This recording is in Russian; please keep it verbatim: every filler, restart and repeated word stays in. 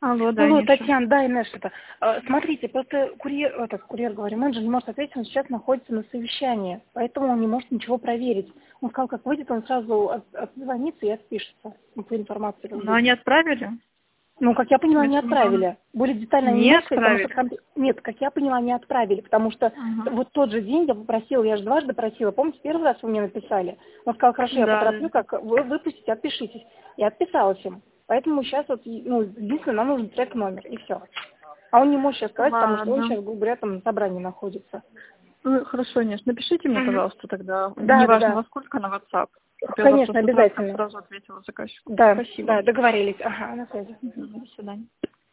Алло, да, Алло, Ниша. Татьяна, да, Инесс, это. э, Смотрите, просто курьер, этот курьер, говорю, менеджер не может ответить, он сейчас находится на совещании, поэтому он не может ничего проверить. Он сказал, как выйдет, он сразу от- отзвонится и отпишется ну, по информации. Как Но будет. они отправили? Ну, как я поняла, не Если не вам- отправили. Более детально они не Не могут сказать, потому что... отправили? компи- Нет, как я поняла, не отправили, потому что Ага. вот тот же день я попросила, я же дважды просила, помните, первый раз вы мне написали? Он сказал, хорошо, я Да, потороплю, да. как вы выпустите, отпишитесь. Я отписалась им. Поэтому сейчас вот, ну, единственное, нам нужен трек-номер, и все. А он не может сейчас сказать, потому что он Ладно. сейчас, грубо говоря, там на собрании находится. Ну, хорошо, Ниш, напишите мне, Мгм. пожалуйста, тогда. Да, да, Неважно, да. во сколько, на WhatsApp. Чтобы я Конечно, завтра с утра обязательно. сразу ответила заказчику. Да, Спасибо. да, договорились. Ага, на связи. Мгм. До свидания.